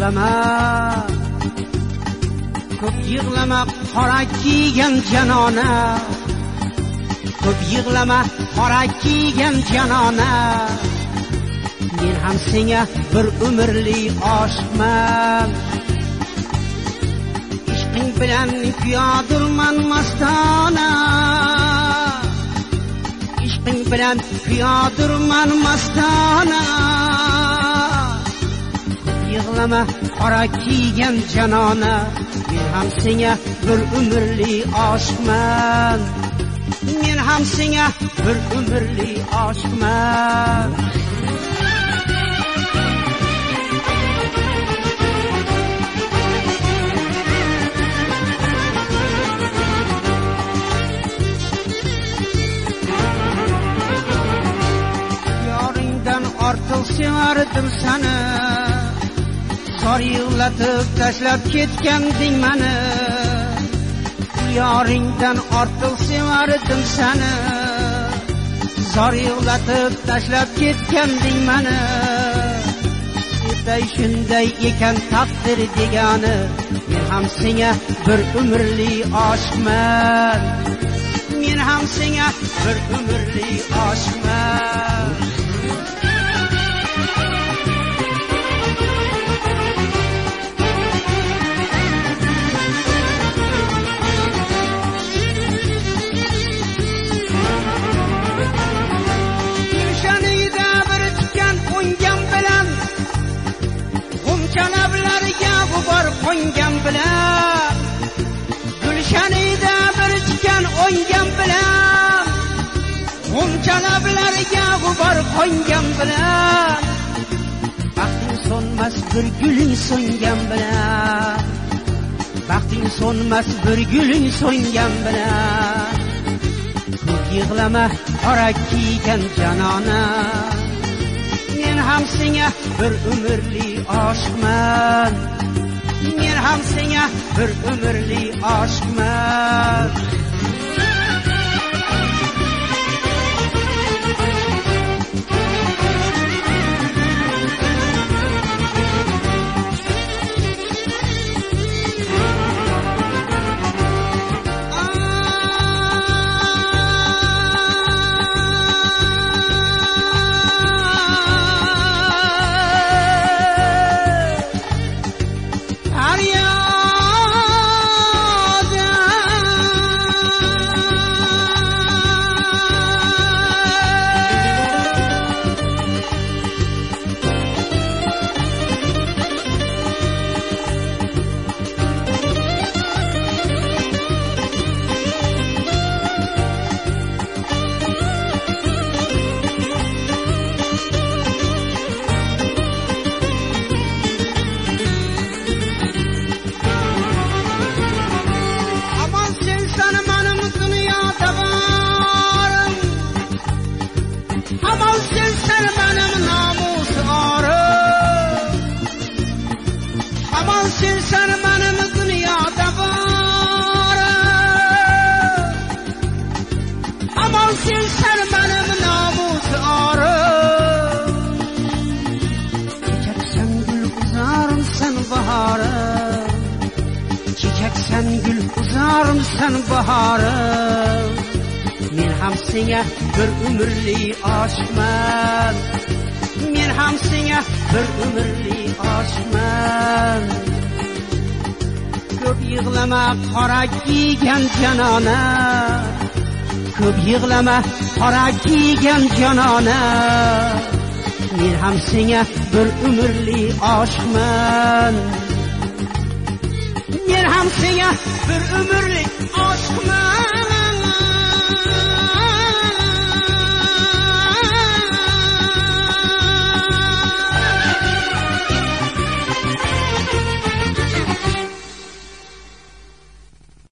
yig'lama, ko'p yig'lama qora kiygan janona, ko'p yig'lama qora kiygan janona. Men ham senga bir umrlik oshiqman, ishqing bilan piyodirman mastona, ishqing bilan piyodirman mastona. Yig'lama qora kiygan janona, men ham senga bir umrlik oshiqman, men ham senga bir umrlik oshiqman. Yoringdan ortiq sevardim seni, zor yig'latib tashlab ketganding meni. Yoringdan ortiq sevardim seni, zor yig'latib tashlab ketganding meni. Shunday ekan taqdir degani, men ham senga bir umrlik oshiqman, men ham senga bir umrlik oshiqman. Qo'ngan bilan gulshanida bir tikan o'ngan bilan, g'unchalarga g'ubor qo'ngan bilan, baxting so'nmas bir guling so'ngan bilan, baxting so'nmas bir guling so'ngan bilan. Ko'p yig'lama qora kiygan janona, men ham senga bir umrlik oshiqman, men ham senga bir umrlik oshiqman. Sen benim dünyada varım, aman sen benim namus arım. Çiçeksen gül uzarım sen baharım, çiçeksen gül uzarım sen baharım. Men ham senga bir umrlik oshiqman, men ham senga bir umrlik oshiqman. Ko'p yig'lama qora kiygan janona, ko'p yig'lama qora kiygan janona, men ham senga bir umrlik oshiqman, men ham senga bir umrlik oshiqman.